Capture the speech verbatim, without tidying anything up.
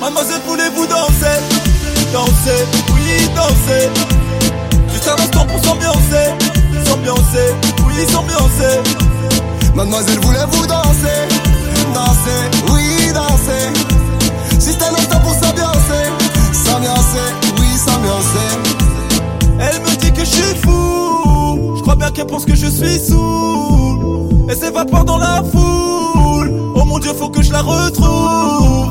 Mademoiselle, voulez-vous danser? Danser, oui, danser. Juste un instant pour s'ambiancer. S'ambiancer, oui, s'ambiancer. Mademoiselle, voulez-vous danser? Danser, oui, danser. Juste un instant pour s'ambiancer. S'ambiancer, oui, s'ambiancer. Elle me dit que je suis fou. Je crois bien qu'elle pense que je suis saoul. Elle s'évapore dans la foule. Oh mon Dieu, faut que je la retrouve.